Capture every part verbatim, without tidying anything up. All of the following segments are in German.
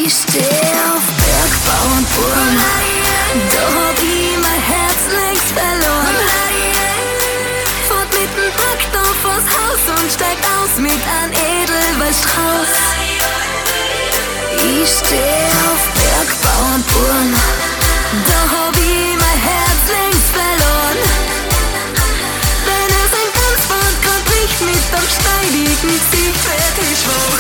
Ich steh auf Bergbau und Burm, da hab ich mein Herz längst verloren. Fahrt mit dem Traktor vors Haus und steigt aus mit einem Edelweißstrauß. Ich steh auf Bergbau und Burm, da hab ich mein Herz längst verloren. Wenn es ein Tanzband grad bricht mit dem steidigen Sieg, werd ich schwach.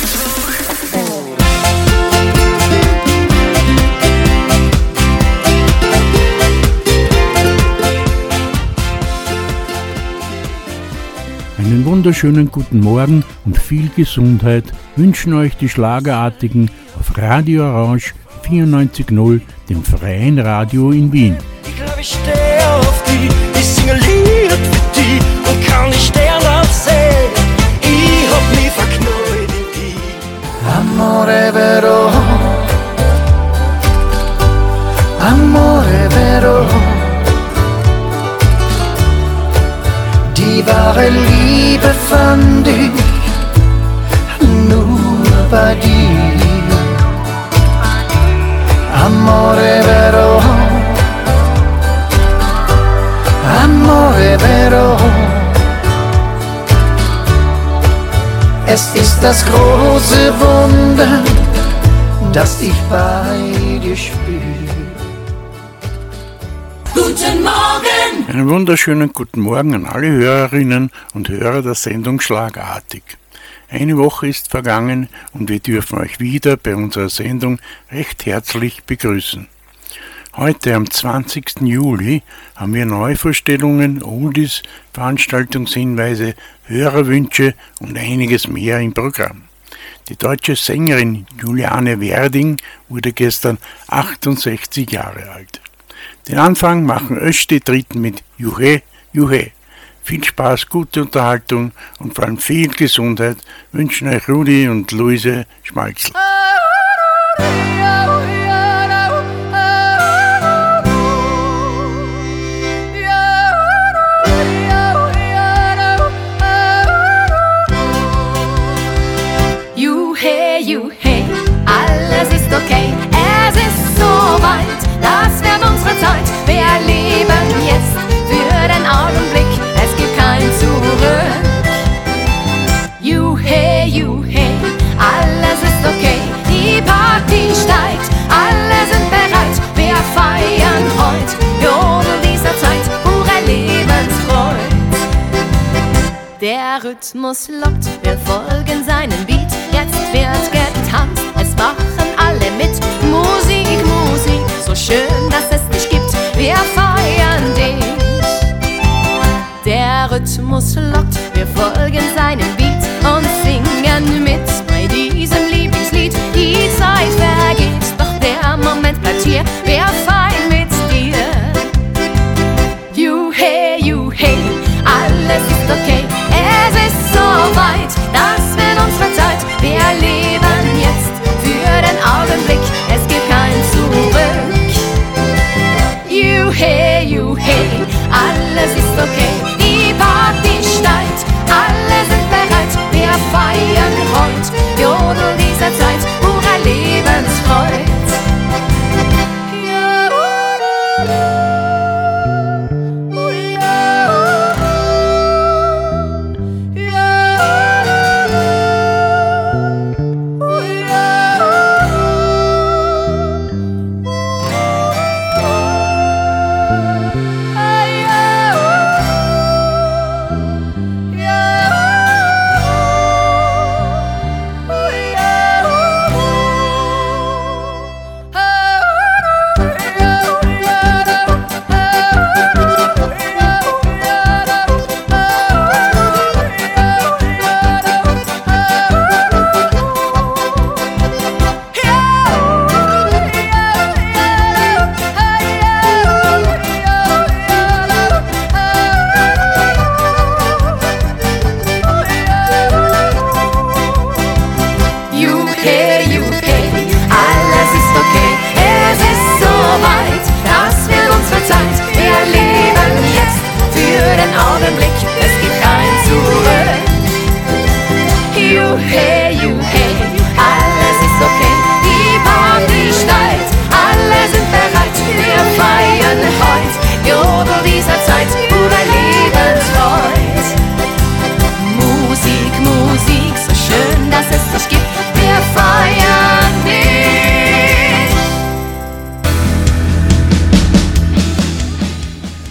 Einen wunderschönen guten Morgen und viel Gesundheit wünschen euch die Schlagerartigen auf Radio Orange vierundneunzig Komma null, dem freien Radio in Wien. Ich glaube, ich stehe auf die, ich singe Lied für die und kann nicht sterben sehen. Ich hab mich verknallt in die. Amore vero, amore vero. Die wahre Liebe fand ich nur bei dir. Amore vero, amore vero. Es ist das große Wunder, das ich bei dir spüre. Guten Morgen! Einen wunderschönen guten Morgen an alle Hörerinnen und Hörer der Sendung Schlagartig. Eine Woche ist vergangen und wir dürfen euch wieder bei unserer Sendung recht herzlich begrüßen. Heute am zwanzigsten Juli haben wir Neuvorstellungen, Oldies, Veranstaltungshinweise, Hörerwünsche und einiges mehr im Programm. Die deutsche Sängerin Juliane Werding wurde gestern achtundsechzig Jahre alt. Den Anfang machen Östi Dritten mit Juhe, Juhe. Viel Spaß, gute Unterhaltung und vor allem viel Gesundheit wünschen euch Rudi und Luise Schmalzl. Juhe, Juhe, alles ist okay, es ist so weit, das wird unsere Zeit. Wir leben jetzt für den Augenblick, es gibt kein Zurück. Juhe, Juhe, alles ist okay, die Party steigt, alle sind bereit. Wir feiern heut, Jodel dieser Zeit, pure Lebensfreude. Der Rhythmus lockt, wir folgen seinem Beat, jetzt wird getanzt, es machen alle mit. Musik, Musik, so schön, dass es dich gibt, wir feiern dich. Der Rhythmus lockt, wir folgen seinem Beat und singen mit bei diesem Lieblingslied. Die Zeit vergeht, doch der Moment bleibt hier, wir feiern mit dir. Juhe, Juhe, alles ist okay, es ist so weit, das wird unsere Zeit, wir leben.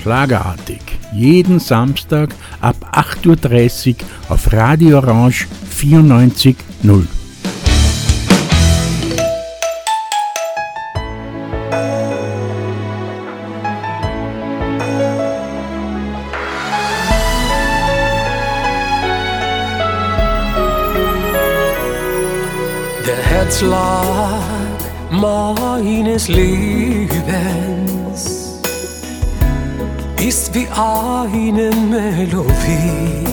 Schlagerartig. Jeden Samstag ab acht Uhr dreißig auf Radio Orange vierundneunzig Komma null. Der Herzschlag meines Lebens ist wie eine Melodie.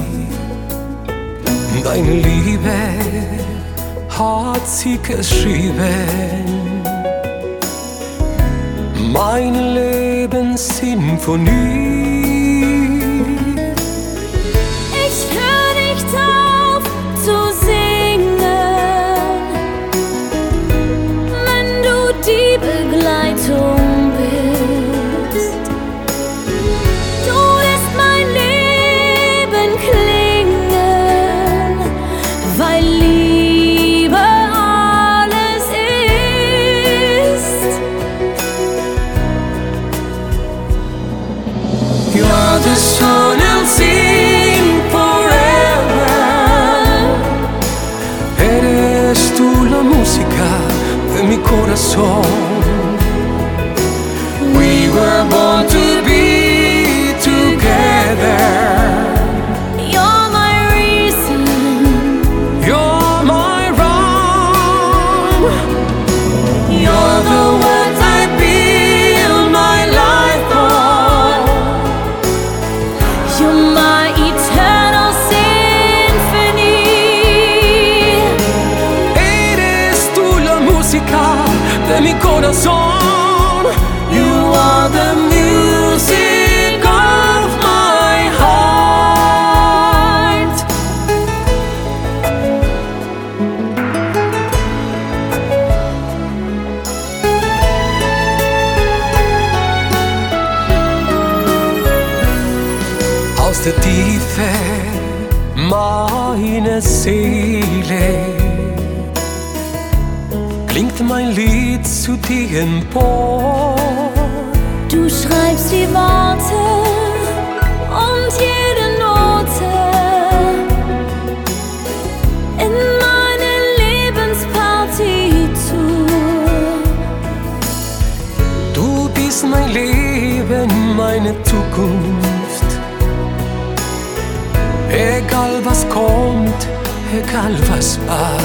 Deine Liebe hat sie geschrieben, meine Lebenssinfonie. Ich hör nicht auf zu singen, wenn du die Begleitung bist. Du lässt mein Leben klingen, weil Liebe alles ist. You're the sun I'll sing forever. Eres tú la música de mi corazón. We were born to be together. You're my reason, You're my wrong. You're the words I build my life on. you're my eternal symphony. Eres tú la música de mi corazón. You are the music of my heart. Aus der Tiefe meiner Seele klingt mein Lied zu dir empor. Du schreibst die Worte und jede Note in meine Lebenspartitur. Du bist mein Leben, meine Zukunft. Egal was kommt, egal was war.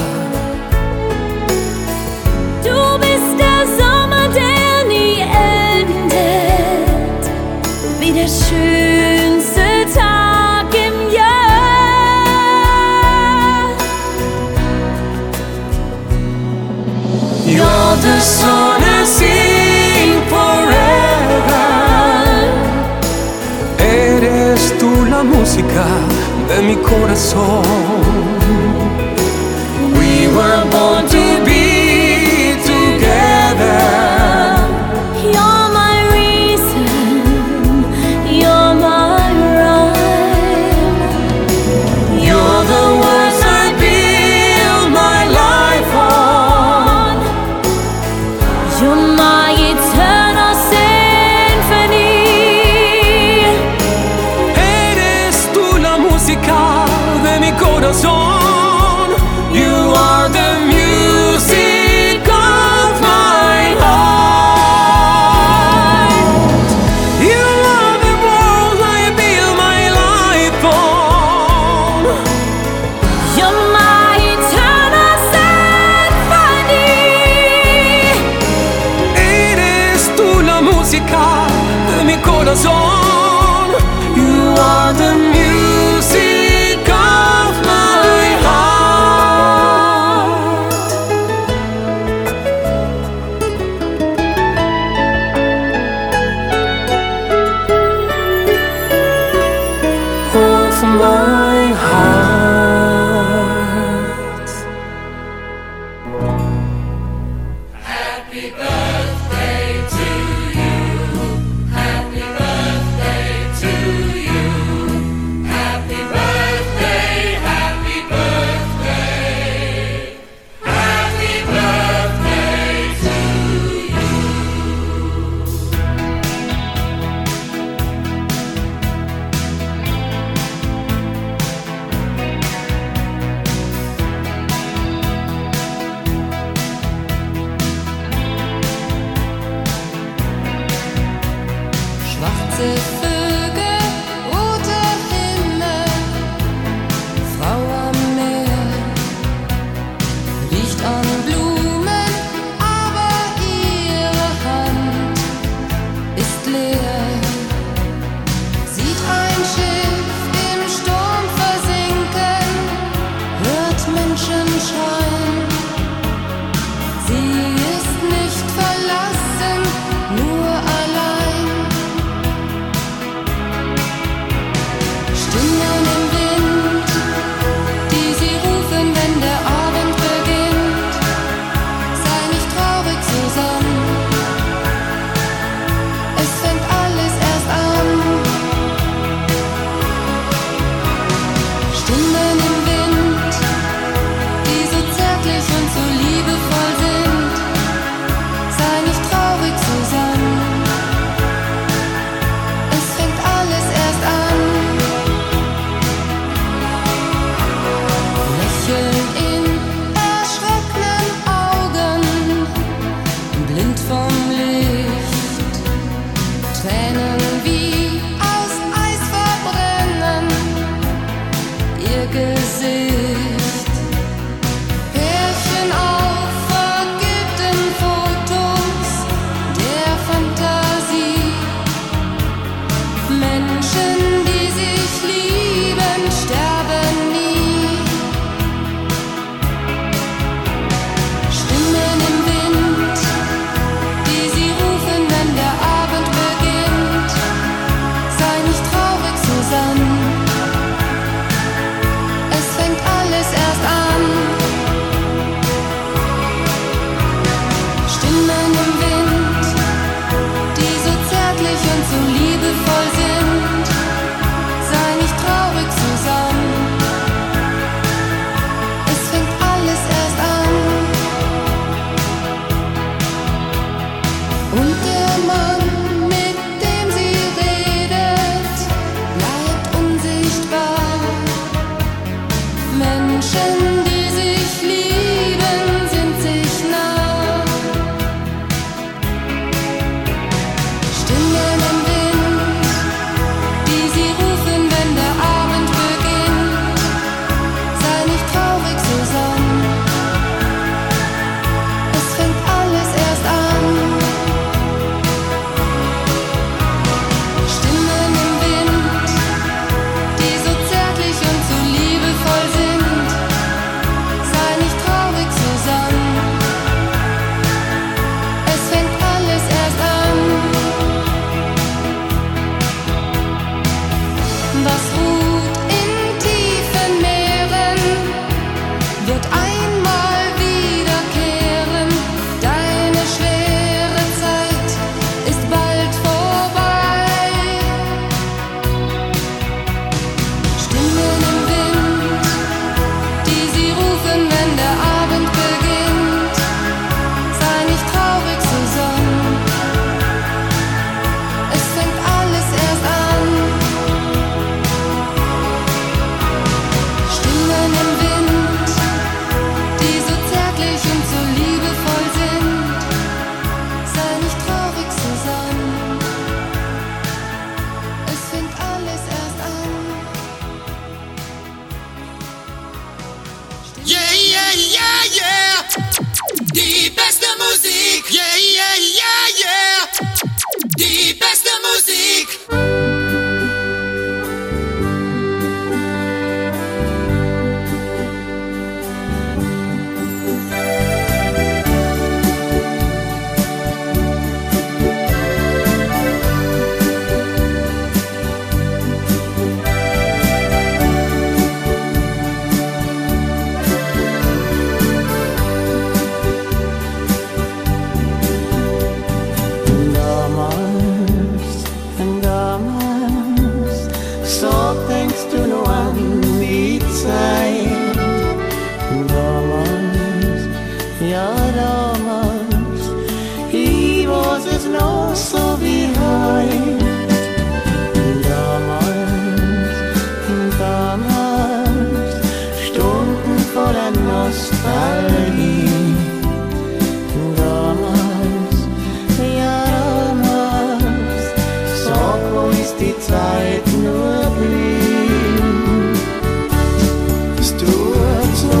Du bist der Sommer, der nie endet, wie der schönste Tag im Jahr. You're the sun I sing forever. Eres tú la música de mi corazón. We were born to be together. You're my reason, you're my rhyme. You're the words I build my life on. You're my eternal symphony. Eres tú la música de mi corazón. You are the music of my heart. You are the world I build my life on. You're my eternal symphony. Eres tú la música de mi corazón. You are the music of my heart. Of my heart. Happy birthday to you. Happy birthday to you. Happy birthday, happy birthday. Happy birthday to you. damals, ich weiß es noch so wie heute. Damals, damals, Stunden voller Nostalgie. Damals, ja damals, sag, wo ist die Zeit nur blieb. Es tut so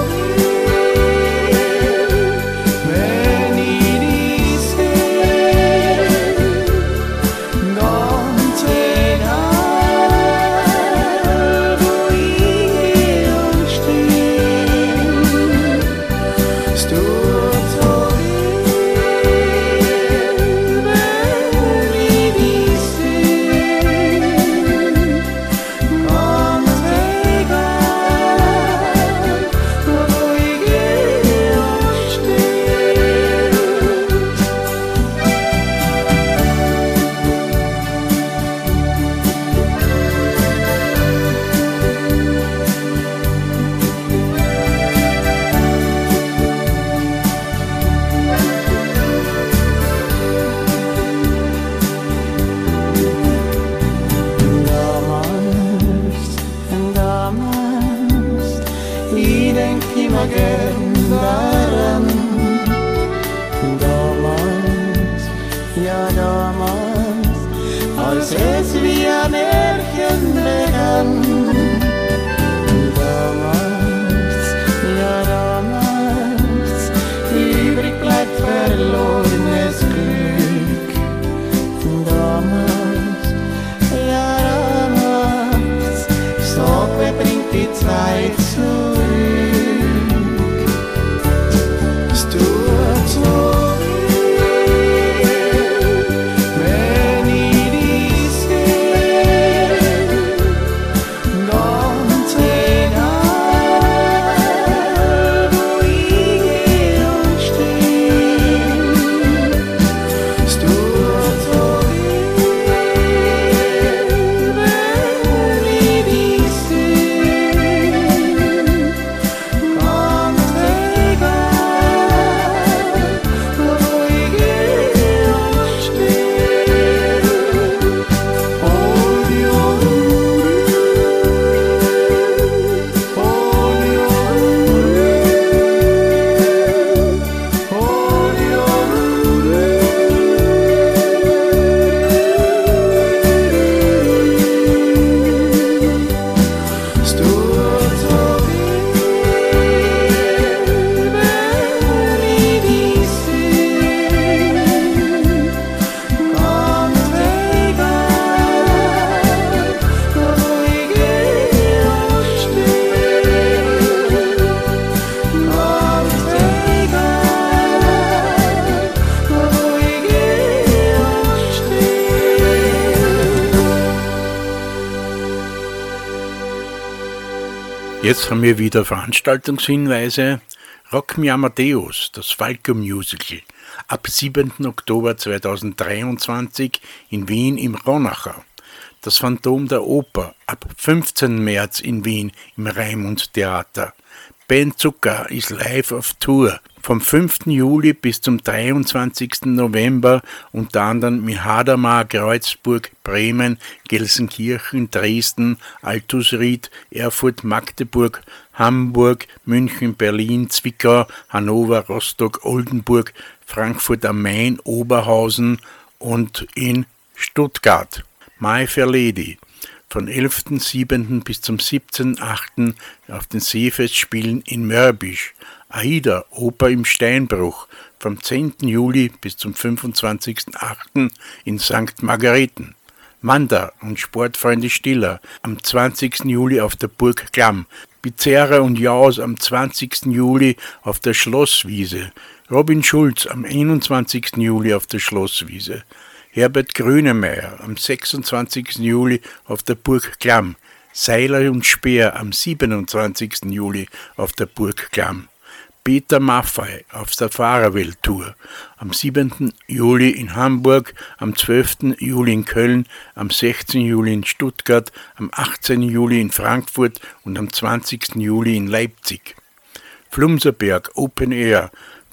Jetzt haben wir wieder Veranstaltungshinweise. Rock Me Amadeus, das Falco Musical, ab siebenten Oktober zweitausenddreiundzwanzig in Wien im Ronacher. Das Phantom der Oper, ab fünfzehnten März in Wien im Raimund Theater. Ben Zucker ist live auf Tour. Vom fünften Juli bis zum dreiundzwanzigsten November unter anderem mit Hadamar, Kreuzburg, Bremen, Gelsenkirchen, Dresden, Altusried, Erfurt, Magdeburg, Hamburg, München, Berlin, Zwickau, Hannover, Rostock, Oldenburg, Frankfurt am Main, Oberhausen und in Stuttgart. My Fair Lady. Von elften siebenten bis zum siebzehnten achten auf den Seefestspielen in Mörbisch. Aida, Oper im Steinbruch, vom zehnten Juli bis zum fünfundzwanzigsten achten in Sankt Margareten. Manda und Sportfreunde Stiller am zwanzigsten Juli auf der Burg Klamm. Bizerra und Jaus am zwanzigsten Juli auf der Schlosswiese. Robin Schulz am einundzwanzigsten Juli auf der Schlosswiese. Herbert Grönemeyer am sechsundzwanzigsten Juli auf der Burg Klamm. Seiler und Speer am siebenundzwanzigsten Juli auf der Burg Klamm. Peter Maffay auf der Fahrerwelt-Tour. Am siebenten Juli in Hamburg, am zwölften Juli in Köln, am sechzehnten Juli in Stuttgart, am achtzehnten Juli in Frankfurt und am zwanzigsten Juli in Leipzig. Flumserberg Open Air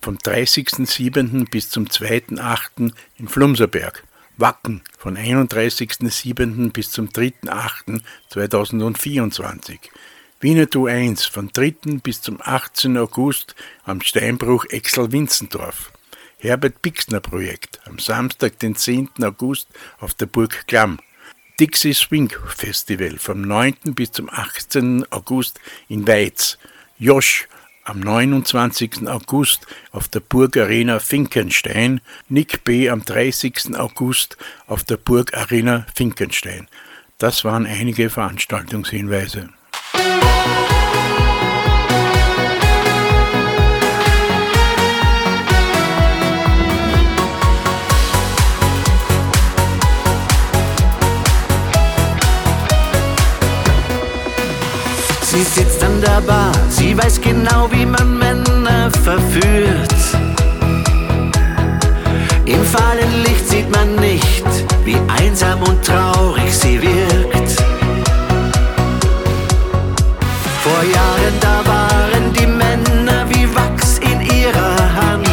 vom dreißigsten siebenten bis zum zweiten achten in Flumserberg. Wacken von einunddreißigsten siebenten bis zum dritten achten zweitausendvierundzwanzig. Winnetou eins von dritten bis zum achtzehnten August am Steinbruch Exl-Winzendorf. Herbert Bixner Projekt am Samstag, den zehnten August auf der Burg Klamm. Dixie Swing Festival vom neunten bis zum achtzehnten August in Weiz. Josh am neunundzwanzigsten August auf der Burg Arena Finkenstein. Nick B. am dreißigsten August auf der Burg Arena Finkenstein. Das waren einige Veranstaltungshinweise. Sie sitzt an der Bar, sie weiß genau, wie man Männer verführt. Im fahlen Licht sieht man nicht, wie einsam und traurig sie wirkt. Vor Jahren, da waren die Männer wie Wachs in ihrer Hand.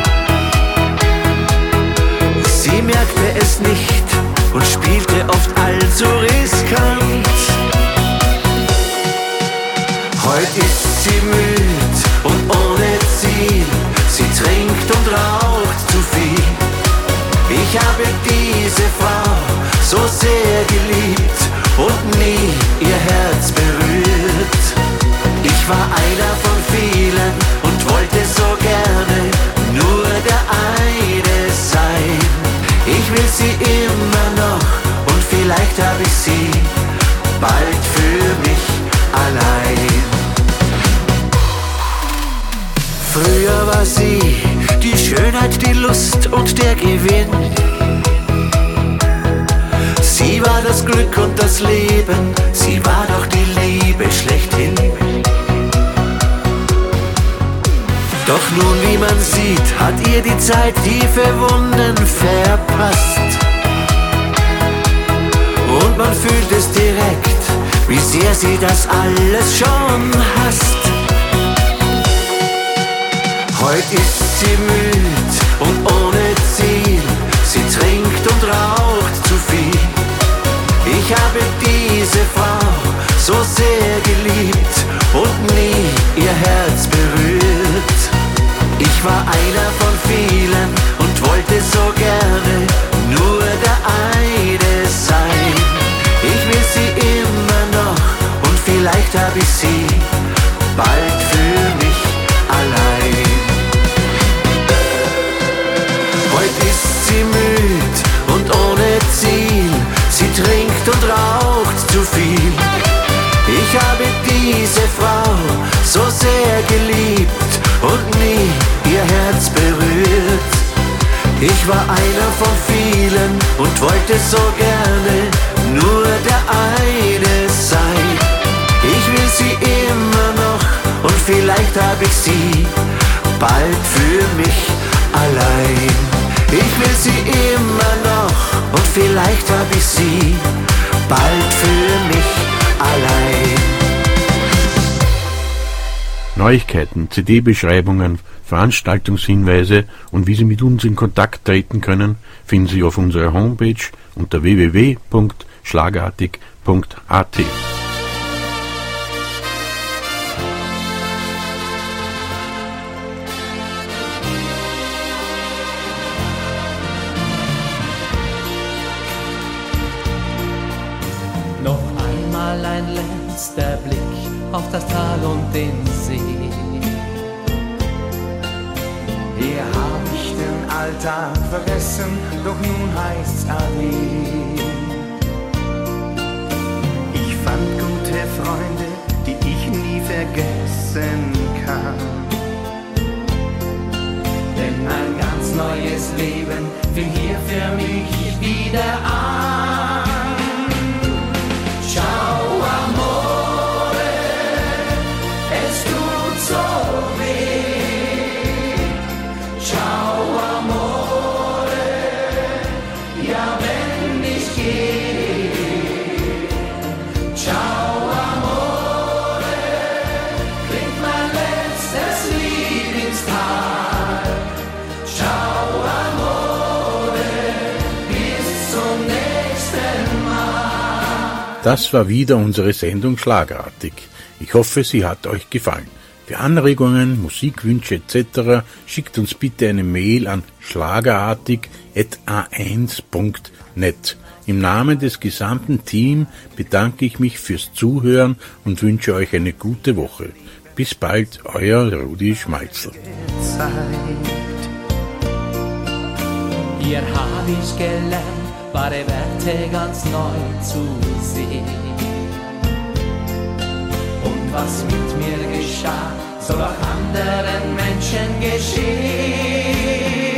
Sie merkte es nicht und spielte oft allzu riskant. Heute ist sie müd und ohne Ziel, sie trinkt und raucht zu viel. Ich habe diese Frau so sehr geliebt und nie ihr Herz berührt. Ich war einer von vielen und wollte so gerne nur der eine sein. Ich will sie immer noch und vielleicht habe ich sie bald für mich allein. Früher war sie die Schönheit, die Lust und der Gewinn. Sie war das Glück und das Leben, sie war doch die Liebe schlechthin. Doch nun, wie man sieht, hat ihr die Zeit tiefe Wunden verpasst. Und man fühlt es direkt, wie sehr sie das alles schon hasst. Heute ist sie müd und ohne Ziel, sie trinkt und raucht zu viel. Ich habe diese Frau so sehr geliebt und nie ihr Herz berührt. Ich war einer von vielen und wollte so gerne nur der eine sein. Ich will sie immer noch und vielleicht habe ich sie bald für mich allein. Heute ist sie müd und ohne Ziel, sie trinkt und raucht zu viel. Ich habe diese Frau so sehr geliebt und nie ihr Herz berührt. Ich war einer von vielen und wollte so gerne nur der eine sein. Ich will sie immer noch und vielleicht habe ich sie bald für mich allein. Ich will sie immer noch und vielleicht habe ich sie bald für mich allein. Neuigkeiten, C D-Beschreibungen, Veranstaltungshinweise und wie Sie mit uns in Kontakt treten können, finden Sie auf unserer Homepage unter w w w punkt schlagartig punkt a t. Noch einmal ein letzter Blick auf das Tal und den See. Hier hab ich den Alltag vergessen, doch nun heißt's Ade. Ich fand gute Freunde, die ich nie vergessen kann. Denn ein ganz neues Leben fing hier für mich wieder an. Ciao amore, es tut so weh. Ciao amore, ja wenn ich gehe. Ciao amore, klingt mein letztes Lieblingsteil. Das war wieder unsere Sendung Schlagartig. Ich hoffe, sie hat euch gefallen. Für Anregungen, Musikwünsche et cetera schickt uns bitte eine Mail an schlagerartig at a eins punkt net. Im Namen des gesamten Teams bedanke ich mich fürs Zuhören und wünsche euch eine gute Woche. Bis bald, euer Rudi Schmalzl. Hier hab ich gelernt, wahre Werte ganz neu zu sehen. Und was mit mir geschah, soll auch anderen Menschen geschehen.